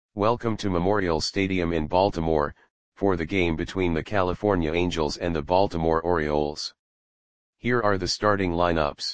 Welcome to Memorial Stadium in Baltimore, for the game between the California Angels and the Baltimore Orioles. Here are the starting lineups.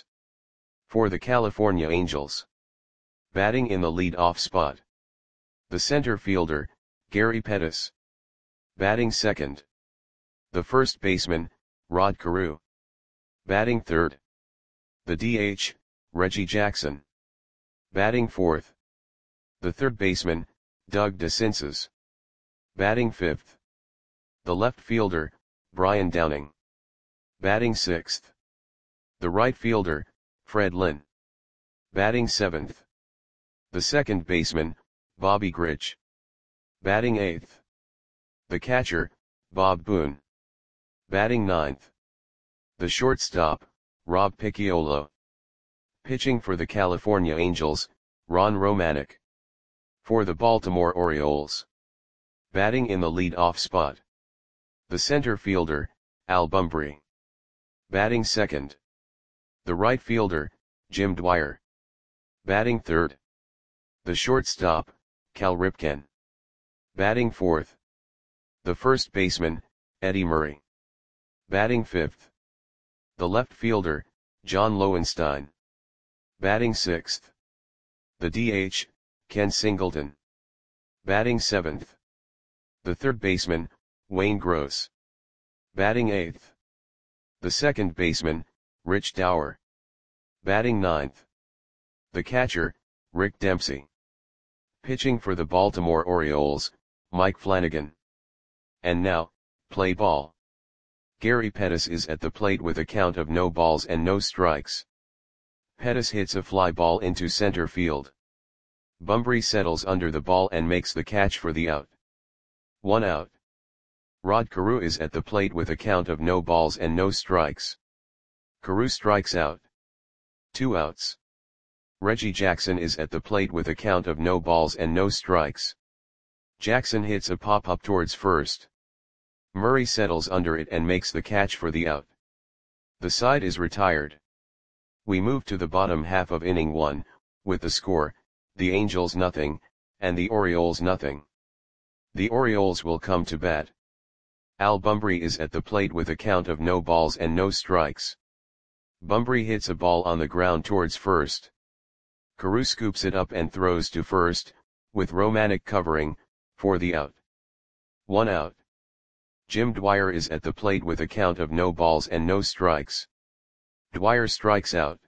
For the California Angels. Batting in the lead-off spot. The center fielder, Gary Pettis. Batting second. The first baseman, Rod Carew. Batting third. The DH, Reggie Jackson. Batting fourth. The third baseman, Doug DeCinces. Batting fifth. The left fielder, Brian Downing. Batting sixth. The right fielder, Fred Lynn. Batting seventh. The second baseman, Bobby Grich. Batting eighth. The catcher, Bob Boone. Batting ninth. The shortstop, Rob Picciolo. Pitching for the California Angels, Ron Romanek. For the Baltimore Orioles. Batting in the lead-off spot. The center fielder, Al Bumbry. Batting second. The right fielder, Jim Dwyer. Batting third. The shortstop, Cal Ripken. Batting fourth. The first baseman, Eddie Murray. Batting fifth. The left fielder, John Lowenstein. Batting sixth. The DH, Ken Singleton. Batting seventh. The third baseman, Wayne Gross. Batting eighth. The second baseman, Rich Dower. Batting ninth. The catcher, Rick Dempsey. Pitching for the Baltimore Orioles, Mike Flanagan. And now, play ball. Gary Pettis is at the plate with a count of no balls and no strikes. Pettis hits a fly ball into center field. Bumbry settles under the ball and makes the catch for the out. 1 out. Rod Carew is at the plate with a count of no balls and no strikes. Carew strikes out. 2 outs. Reggie Jackson is at the plate with a count of no balls and no strikes. Jackson hits a pop-up towards first. Murray settles under it and makes the catch for the out. The side is retired. We move to the bottom half of inning 1, with the score, the Angels nothing, and the Orioles nothing. The Orioles will come to bat. Al Bumbry is at the plate with a count of no balls and no strikes. Bumbry hits a ball on the ground towards first. Carew scoops it up and throws to first, with Romanek covering, for the out. 1 out. Jim Dwyer is at the plate with a count of no balls and no strikes. Dwyer strikes out.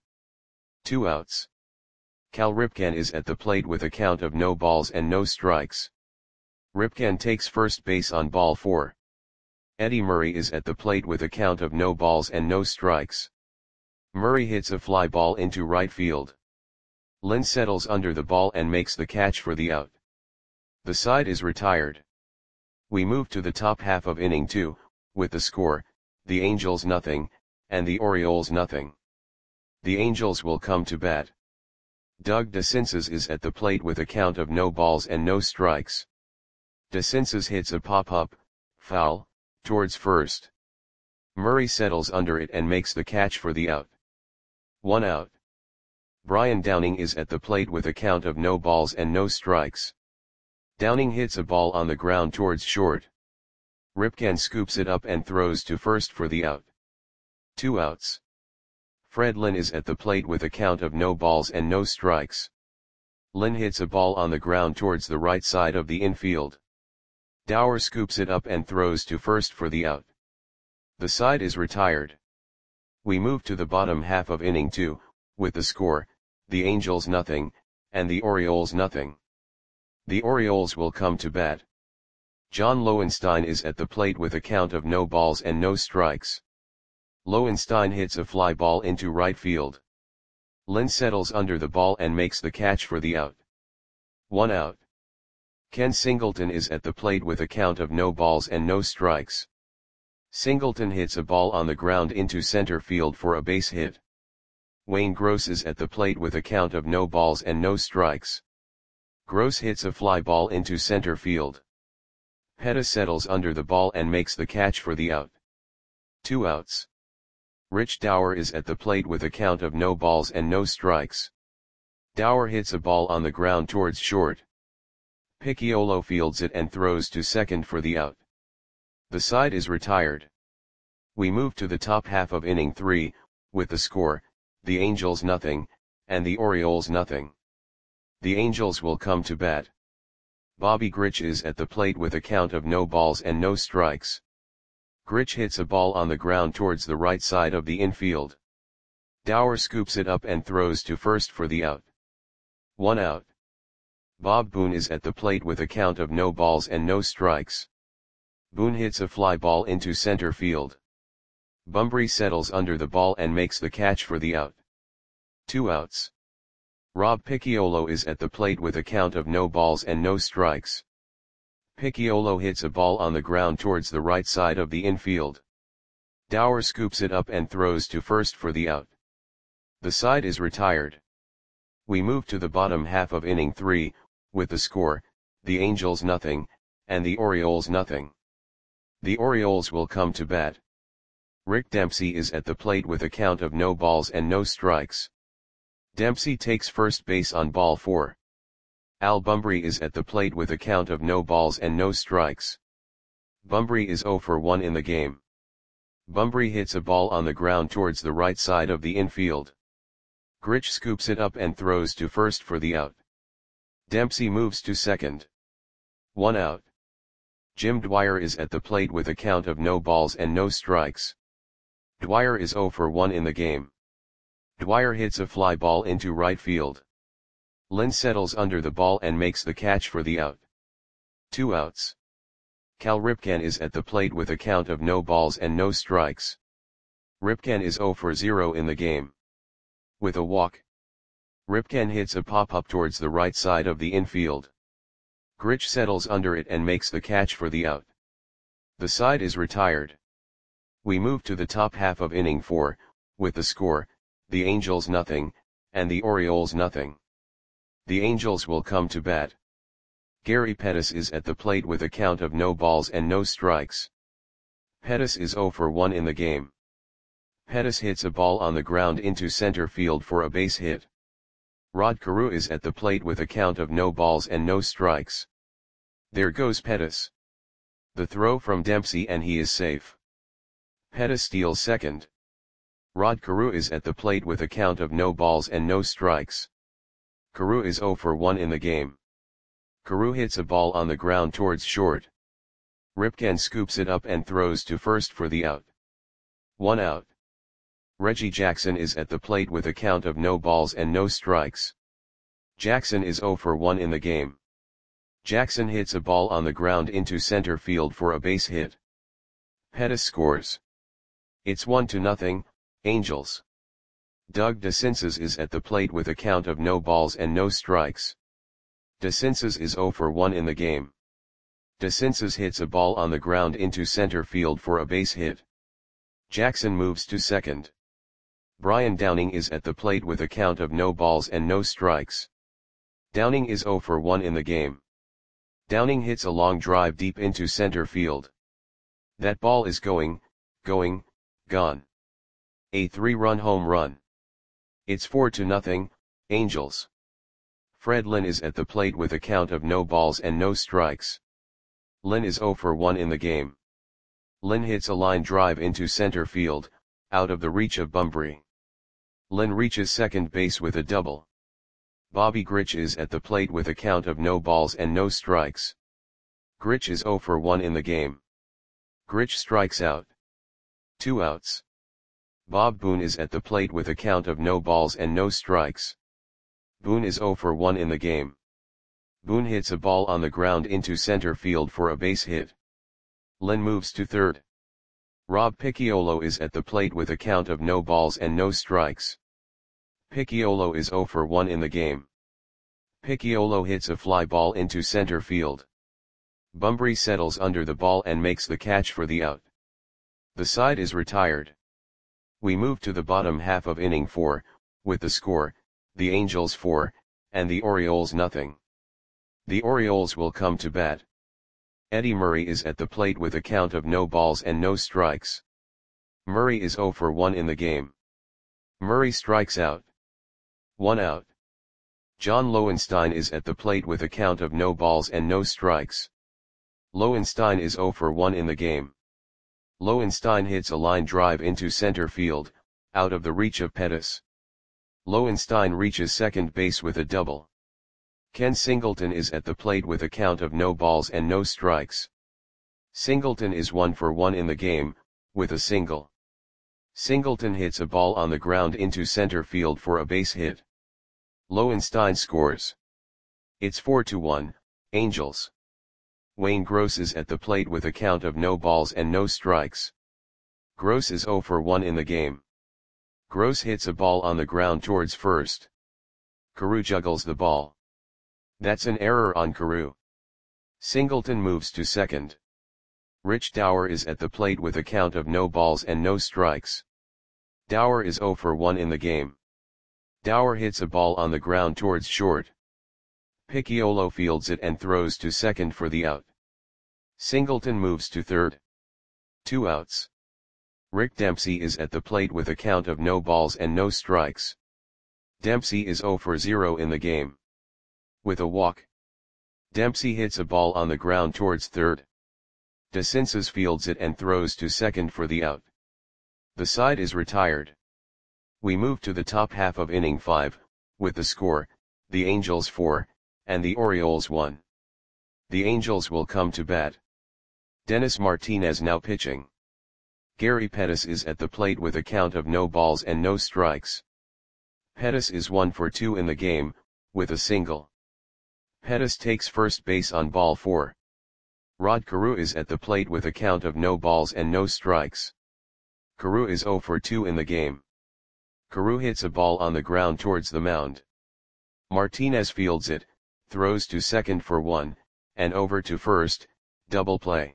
2 outs. Cal Ripken is at the plate with a count of no balls and no strikes. Ripken takes first base on ball 4. Eddie Murray is at the plate with a count of no balls and no strikes. Murray hits a fly ball into right field. Lynn settles under the ball and makes the catch for the out. The side is retired. We move to the top half of inning 2, with the score, the Angels nothing, and the Orioles nothing. The Angels will come to bat. Doug DeCinces is at the plate with a count of no balls and no strikes. DeCinces hits a pop-up, foul, towards first. Murray settles under it and makes the catch for the out. 1 out. Brian Downing is at the plate with a count of no balls and no strikes. Downing hits a ball on the ground towards short. Ripken scoops it up and throws to first for the out. 2 outs. Fred Lynn is at the plate with a count of no balls and no strikes. Lynn hits a ball on the ground towards the right side of the infield. Dower scoops it up and throws to first for the out. The side is retired. We move to the bottom half of inning 2, with the score, the Angels nothing, and the Orioles nothing. The Orioles will come to bat. John Lowenstein is at the plate with a count of no balls and no strikes. Lowenstein hits a fly ball into right field. Lynn settles under the ball and makes the catch for the out. 1 out. Ken Singleton is at the plate with a count of no balls and no strikes. Singleton hits a ball on the ground into center field for a base hit. Wayne Gross is at the plate with a count of no balls and no strikes. Gross hits a fly ball into center field. Pettis settles under the ball and makes the catch for the out. 2 outs. Rich Dower is at the plate with a count of no balls and no strikes. Dower hits a ball on the ground towards short. Picciolo fields it and throws to second for the out. The side is retired. We move to the top half of inning 3, with the score, the Angels nothing, and the Orioles nothing. The Angels will come to bat. Bobby Grich is at the plate with a count of no balls and no strikes. Grich hits a ball on the ground towards the right side of the infield. Dower scoops it up and throws to first for the out. 1 out. Bob Boone is at the plate with a count of no balls and no strikes. Boone hits a fly ball into center field. Bunbury settles under the ball and makes the catch for the out. 2 outs. Rob Picciolo is at the plate with a count of no balls and no strikes. Picciolo hits a ball on the ground towards the right side of the infield. Dower scoops it up and throws to first for the out. The side is retired. We move to the bottom half of inning 3, with the score, the Angels nothing, and the Orioles nothing. The Orioles will come to bat. Rick Dempsey is at the plate with a count of no balls and no strikes. Dempsey takes first base on ball 4. Al Bunbury is at the plate with a count of no balls and no strikes. Bunbury is 0 for 1 in the game. Bunbury hits a ball on the ground towards the right side of the infield. Grich scoops it up and throws to first for the out. Dempsey moves to second. 1 out. Jim Dwyer is at the plate with a count of no balls and no strikes. Dwyer is 0 for 1 in the game. Dwyer hits a fly ball into right field. Lynn settles under the ball and makes the catch for the out. 2 outs. Cal Ripken is at the plate with a count of no balls and no strikes. Ripken is 0 for 0 in the game. With a walk, Ripken hits a pop-up towards the right side of the infield. Grich settles under it and makes the catch for the out. The side is retired. We move to the top half of inning 4, with the score, the Angels nothing, and the Orioles nothing. The Angels will come to bat. Gary Pettis is at the plate with a count of no balls and no strikes. Pettis is 0 for 1 in the game. Pettis hits a ball on the ground into center field for a base hit. Rod Carew is at the plate with a count of no balls and no strikes. There goes Pettis. The throw from Dempsey and he is safe. Pettis steals second. Rod Carew is at the plate with a count of no balls and no strikes. Carew is 0 for 1 in the game. Carew hits a ball on the ground towards short. Ripken scoops it up and throws to first for the out. 1 out. Reggie Jackson is at the plate with a count of no balls and no strikes. Jackson is 0 for 1 in the game. Jackson hits a ball on the ground into center field for a base hit. Pettis scores. It's 1-0, Angels. Doug DeCinces is at the plate with a count of no balls and no strikes. DeCinces is 0 for 1 in the game. DeCinces hits a ball on the ground into center field for a base hit. Jackson moves to second. Brian Downing is at the plate with a count of no balls and no strikes. Downing is 0 for 1 in the game. Downing hits a long drive deep into center field. That ball is gone. A 3-run home run. It's 4-0, Angels. Fred Lynn is at the plate with a count of no balls and no strikes. Lynn is 0 for 1 in the game. Lynn hits a line drive into center field, out of the reach of Bunbury. Lynn reaches second base with a double. Bobby Grich is at the plate with a count of no balls and no strikes. Grich is 0 for 1 in the game. Grich strikes out. 2 outs. Bob Boone is at the plate with a count of no balls and no strikes. Boone is 0 for 1 in the game. Boone hits a ball on the ground into center field for a base hit. Lynn moves to third. Rob Picciolo is at the plate with a count of no balls and no strikes. Picciolo is 0 for 1 in the game. Picciolo hits a fly ball into center field. Bunbury settles under the ball and makes the catch for the out. The side is retired. We move to the bottom half of inning 4, with the score, the Angels 4, and the Orioles nothing. The Orioles will come to bat. Eddie Murray is at the plate with a count of no balls and no strikes. Murray is 0 for 1 in the game. Murray strikes out. 1 out. John Lowenstein is at the plate with a count of no balls and no strikes. Lowenstein is 0 for 1 in the game. Lowenstein hits a line drive into center field, out of the reach of Pettis. Lowenstein reaches second base with a double. Ken Singleton is at the plate with a count of no balls and no strikes. Singleton is 1 for 1 in the game, with a single. Singleton hits a ball on the ground into center field for a base hit. Lowenstein scores. It's 4-1, Angels. Wayne Gross is at the plate with a count of no balls and no strikes. Gross is 0 for 1 in the game. Gross hits a ball on the ground towards first. Carew juggles the ball. That's an error on Carew. Singleton moves to second. Rich Dower is at the plate with a count of no balls and no strikes. Dower is 0 for 1 in the game. Dower hits a ball on the ground towards short. Picciolo fields it and throws to second for the out. Singleton moves to third. 2 outs. Rick Dempsey is at the plate with a count of no balls and no strikes. Dempsey is 0 for 0 in the game. With a walk. Dempsey hits a ball on the ground towards third. DeCinces fields it and throws to second for the out. The side is retired. We move to the top half of inning 5, with the score, the Angels 4, and the Orioles 1. The Angels will come to bat. Dennis Martinez now pitching. Gary Pettis is at the plate with a count of no balls and no strikes. Pettis is 1 for 2 in the game, with a single. Pettis takes first base on ball 4. Rod Carew is at the plate with a count of no balls and no strikes. Carew is 0 for 2 in the game. Carew hits a ball on the ground towards the mound. Martinez fields it, throws to second for 1, and over to first, double play.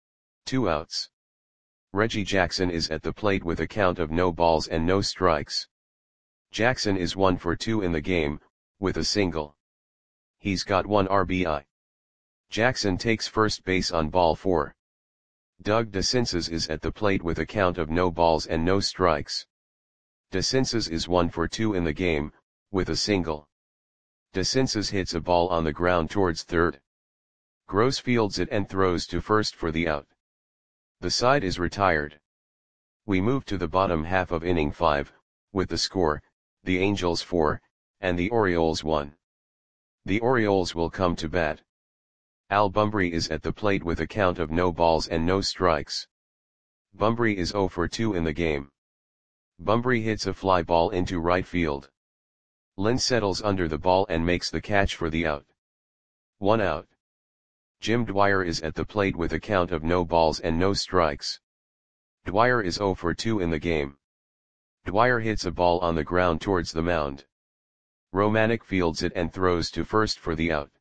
2 outs. Reggie Jackson is at the plate with a count of no balls and no strikes. Jackson is 1 for 2 in the game, with a single. He's got 1 RBI. Jackson takes first base on ball 4. Doug DeCinces is at the plate with a count of no balls and no strikes. DeCinces is 1 for 2 in the game, with a single. DeCinces hits a ball on the ground towards third. Gross fields it and throws to first for the out. The side is retired. We move to the bottom half of inning 5, with the score, the Angels 4, and the Orioles 1. The Orioles will come to bat. Al Bumbry is at the plate with a count of no balls and no strikes. Bumbry is 0 for 2 in the game. Bumbry hits a fly ball into right field. Lynn settles under the ball and makes the catch for the out. 1 out. Jim Dwyer is at the plate with a count of no balls and no strikes. Dwyer is 0 for 2 in the game. Dwyer hits a ball on the ground towards the mound. Romanek fields it and throws to first for the out.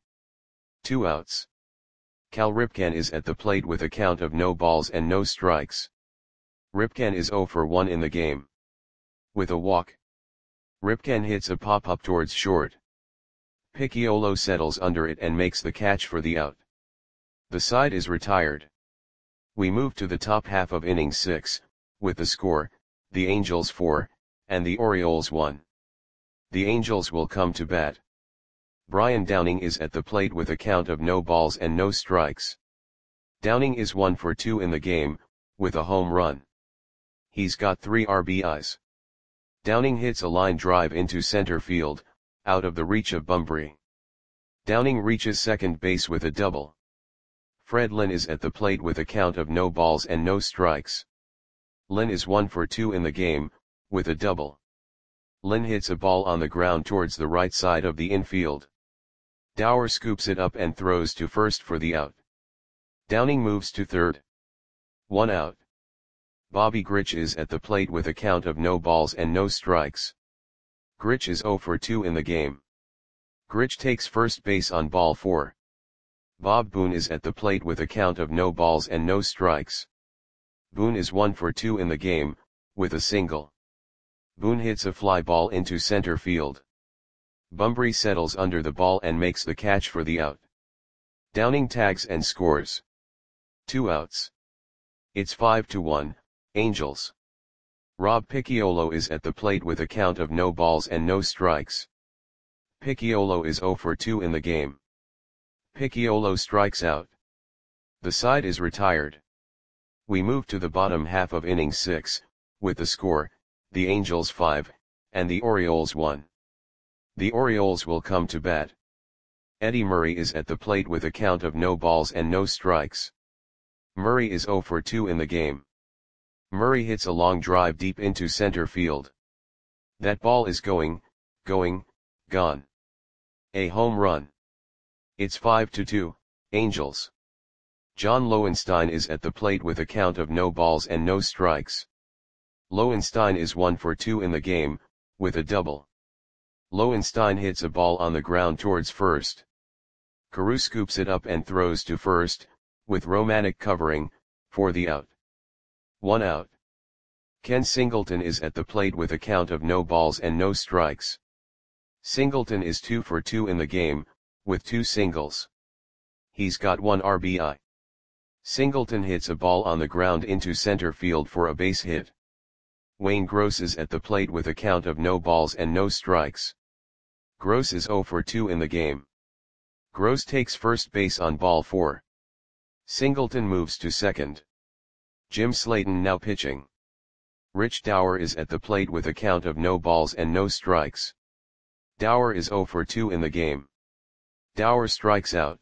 2 outs. Cal Ripken is at the plate with a count of no balls and no strikes. Ripken is 0 for 1 in the game. With a walk. Ripken hits a pop-up towards short. Picciolo settles under it and makes the catch for the out. The side is retired. We move to the top half of inning 6, with the score, the Angels 4, and the Orioles 1. The Angels will come to bat. Brian Downing is at the plate with a count of no balls and no strikes. Downing is 1 for 2 in the game, with a home run. He's got 3 RBIs. Downing hits a line drive into center field, out of the reach of Bumbry. Downing reaches second base with a double. Fred Lynn is at the plate with a count of no balls and no strikes. Lynn is 1 for 2 in the game, with a double. Lynn hits a ball on the ground towards the right side of the infield. Dower scoops it up and throws to first for the out. Downing moves to third. 1 out. Bobby Grich is at the plate with a count of no balls and no strikes. Grich is 0 for 2 in the game. Grich takes first base on ball 4. Bob Boone is at the plate with a count of no balls and no strikes. Boone is 1 for 2 in the game, with a single. Boone hits a fly ball into center field. Bumbry settles under the ball and makes the catch for the out. Downing tags and scores. 2 outs. It's 5-1, Angels. Rob Picciolo is at the plate with a count of no balls and no strikes. Picciolo is 0 for 2 in the game. Picciolo strikes out. The side is retired. We move to the bottom half of inning 6, with the score, the Angels 5, and the Orioles 1. The Orioles will come to bat. Eddie Murray is at the plate with a count of no balls and no strikes. Murray is 0 for 2 in the game. Murray hits a long drive deep into center field. That ball is gone. A home run. It's 5-2, Angels. John Lowenstein is at the plate with a count of no balls and no strikes. Lowenstein is 1 for 2 in the game, with a double. Lowenstein hits a ball on the ground towards first. Carew scoops it up and throws to first, with Romanek covering, for the out. 1 out. Ken Singleton is at the plate with a count of no balls and no strikes. Singleton is 2 for 2 in the game, with 2 singles. He's got 1 RBI. Singleton hits a ball on the ground into center field for a base hit. Wayne Gross is at the plate with a count of no balls and no strikes. Gross is 0 for 2 in the game. Gross takes first base on ball 4. Singleton moves to second. Jim Slayton now pitching. Rich Dower is at the plate with a count of no balls and no strikes. Dower is 0 for 2 in the game. Dower strikes out.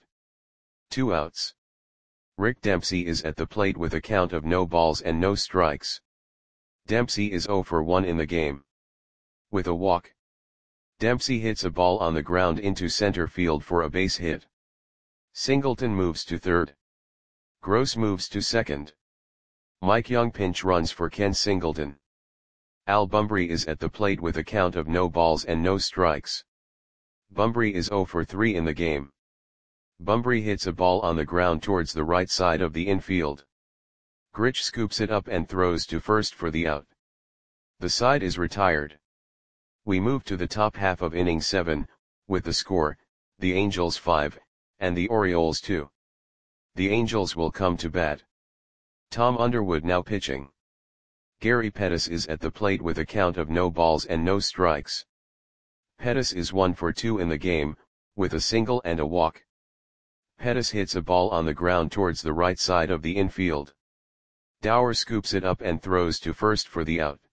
2 outs. Rick Dempsey is at the plate with a count of no balls and no strikes. Dempsey is 0 for 1 in the game. With a walk. Dempsey hits a ball on the ground into center field for a base hit. Singleton moves to third. Gross moves to second. Mike Young pinch runs for Ken Singleton. Al Bumbry is at the plate with a count of no balls and no strikes. Bumbry is 0 for 3 in the game. Bumbry hits a ball on the ground towards the right side of the infield. Grich scoops it up and throws to first for the out. The side is retired. We move to the top half of inning 7, with the score, the Angels 5, and the Orioles 2. The Angels will come to bat. Tom Underwood now pitching. Gary Pettis is at the plate with a count of no balls and no strikes. Pettis is 1 for 2 in the game, with a single and a walk. Pettis hits a ball on the ground towards the right side of the infield. Dower scoops it up and throws to first for the out.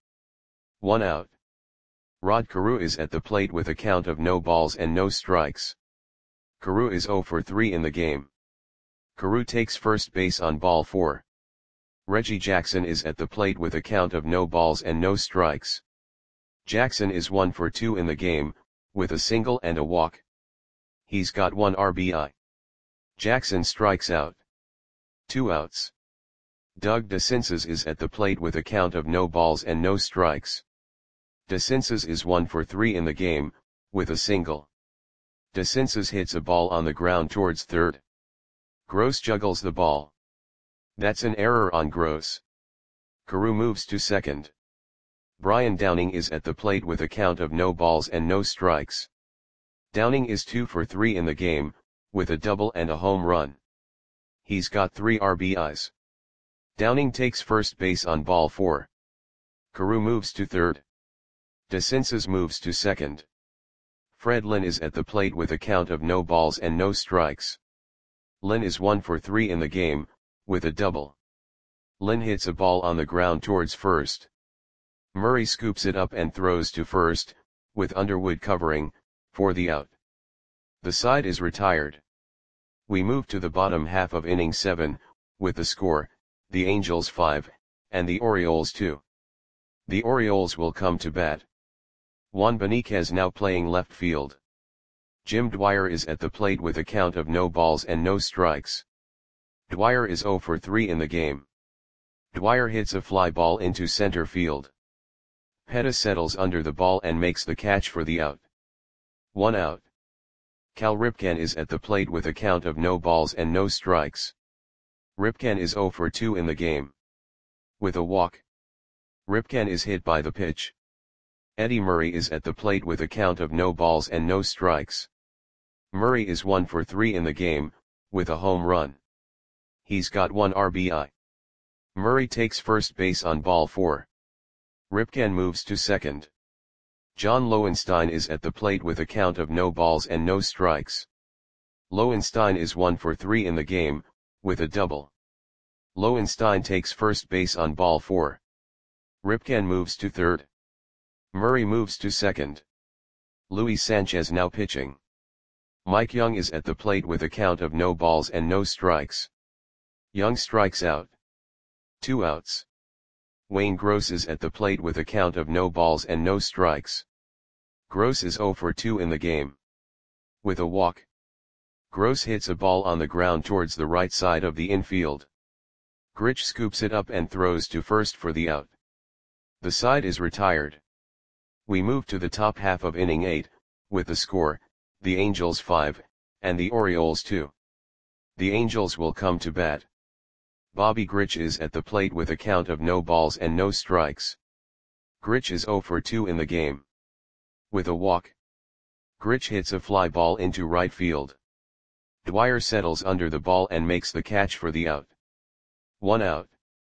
1 out. Rod Carew is at the plate with a count of no balls and no strikes. Carew is 0 for 3 in the game. Carew takes first base on ball 4. Reggie Jackson is at the plate with a count of no balls and no strikes. Jackson is 1 for 2 in the game, with a single and a walk. He's got 1 RBI. Jackson strikes out. 2 outs. Doug DeCinces is at the plate with a count of no balls and no strikes. DeCinces is 1 for 3 in the game, with a single. DeCinces hits a ball on the ground towards third. Gross juggles the ball. That's an error on Gross. Carew moves to second. Brian Downing is at the plate with a count of no balls and no strikes. Downing is 2 for 3 in the game, with a double and a home run. He's got 3 RBIs. Downing takes first base on ball 4. Carew moves to third. DeCinces moves to second. Fred Lynn is at the plate with a count of no balls and no strikes. Lynn is 1 for 3 in the game, with a double. Lynn hits a ball on the ground towards first. Murray scoops it up and throws to first, with Underwood covering, for the out. The side is retired. We move to the bottom half of inning 7, with the score, the Angels 5, and the Orioles 2. The Orioles will come to bat. Juan Beniquez now playing left field. Jim Dwyer is at the plate with a count of no balls and no strikes. Dwyer is 0 for 3 in the game. Dwyer hits a fly ball into center field. Pettis settles under the ball and makes the catch for the out. 1 out. Cal Ripken is at the plate with a count of no balls and no strikes. Ripken is 0 for 2 in the game. With a walk. Ripken is hit by the pitch. Eddie Murray is at the plate with a count of no balls and no strikes. Murray is 1 for 3 in the game, with a home run. He's got 1 RBI. Murray takes first base on ball 4. Ripken moves to second. John Lowenstein is at the plate with a count of no balls and no strikes. Lowenstein is 1 for 3 in the game, with a double. Lowenstein takes first base on ball 4. Ripken moves to third. Murray moves to second. Luis Sanchez now pitching. Mike Young is at the plate with a count of no balls and no strikes. Young strikes out. 2 outs. Wayne Gross is at the plate with a count of no balls and no strikes. Gross is 0 for 2 in the game. With a walk. Gross hits a ball on the ground towards the right side of the infield. Grich scoops it up and throws to first for the out. The side is retired. We move to the top half of inning 8, with the score, the Angels 5, and the Orioles 2. The Angels will come to bat. Bobby Grich is at the plate with a count of no balls and no strikes. Grich is 0 for 2 in the game. With a walk. Grich hits a fly ball into right field. Dwyer settles under the ball and makes the catch for the out. 1 out.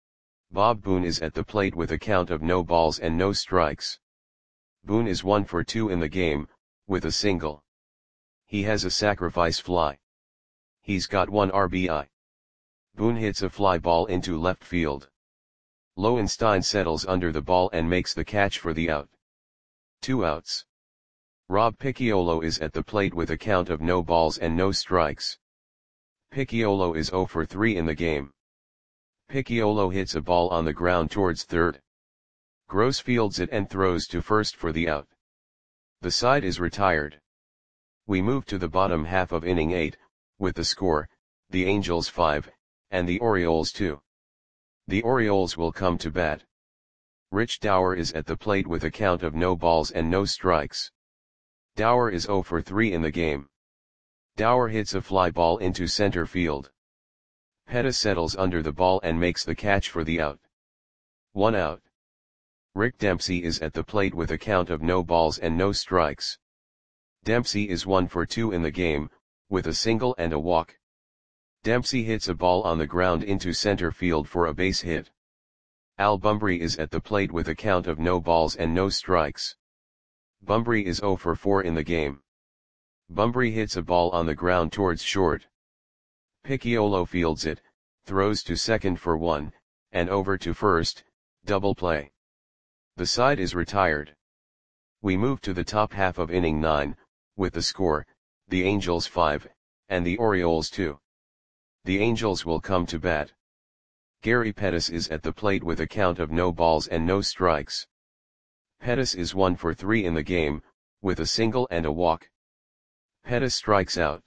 Bob Boone is at the plate with a count of no balls and no strikes. Boone is 1 for 2 in the game, with a single. He has a sacrifice fly. He's got 1 RBI. Boone hits a fly ball into left field. Lowenstein settles under the ball and makes the catch for the out. 2 outs. Rob Picciolo is at the plate with a count of no balls and no strikes. Picciolo is 0 for 3 in the game. Picciolo hits a ball on the ground towards third. Gross fields it and throws to first for the out. The side is retired. We move to the bottom half of inning 8, with the score, the Angels 5, and the Orioles 2. The Orioles will come to bat. Rich Dower is at the plate with a count of no balls and no strikes. Dower is 0 for 3 in the game. Dower hits a fly ball into center field. Pettis settles under the ball and makes the catch for the out. 1 out. Rick Dempsey is at the plate with a count of no balls and no strikes. Dempsey is 1 for 2 in the game, with a single and a walk. Dempsey hits a ball on the ground into center field for a base hit. Al Bumbry is at the plate with a count of no balls and no strikes. Bumbry is 0 for 4 in the game. Bumbry hits a ball on the ground towards short. Picciolo fields it, throws to second for 1, and over to first, double play. The side is retired. We move to the top half of inning 9, with the score, the Angels 5, and the Orioles 2. The Angels will come to bat. Gary Pettis is at the plate with a count of no balls and no strikes. Pettis is 1 for 3 in the game, with a single and a walk. Pettis strikes out.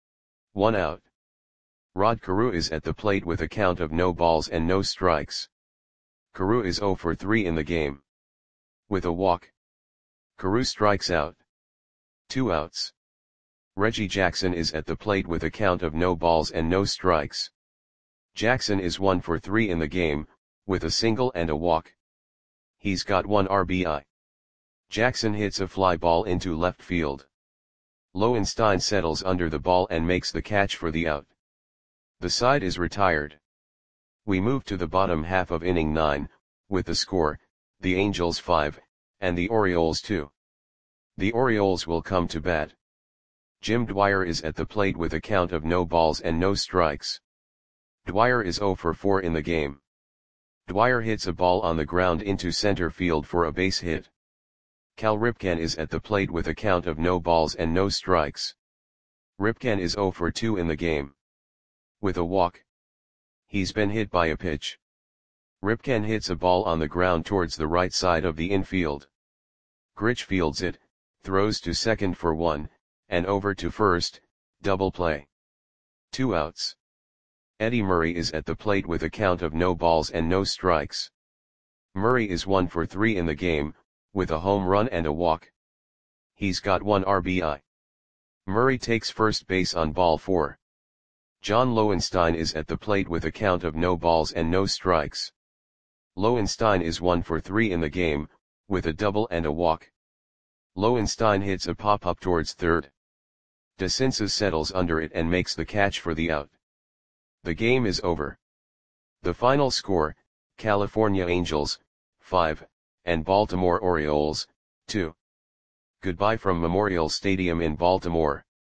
1 out. Rod Carew is at the plate with a count of no balls and no strikes. Carew is 0 for 3 in the game. With a walk. Carew strikes out. 2 outs. Reggie Jackson is at the plate with a count of no balls and no strikes. Jackson is 1 for 3 in the game, with a single and a walk. He's got 1 RBI. Jackson hits a fly ball into left field. Lowenstein settles under the ball and makes the catch for the out. The side is retired. We move to the bottom half of inning 9, with the score, the Angels 5, and the Orioles 2. The Orioles will come to bat. Jim Dwyer is at the plate with a count of no balls and no strikes. Dwyer is 0 for 4 in the game. Dwyer hits a ball on the ground into center field for a base hit. Cal Ripken is at the plate with a count of no balls and no strikes. Ripken is 0 for 2 in the game. With a walk. He's been hit by a pitch. Ripken hits a ball on the ground towards the right side of the infield. Grich fields it, throws to second for 1, and over to first, double play. 2 outs. Eddie Murray is at the plate with a count of no balls and no strikes. Murray is 1 for 3 in the game, with a home run and a walk. He's got 1 RBI. Murray takes first base on ball 4. John Lowenstein is at the plate with a count of no balls and no strikes. Lowenstein is 1 for 3 in the game, with a double and a walk. Lowenstein hits a pop-up towards third. DeCinces settles under it and makes the catch for the out. The game is over. The final score, California Angels, 5, and Baltimore Orioles, 2. Goodbye from Memorial Stadium in Baltimore.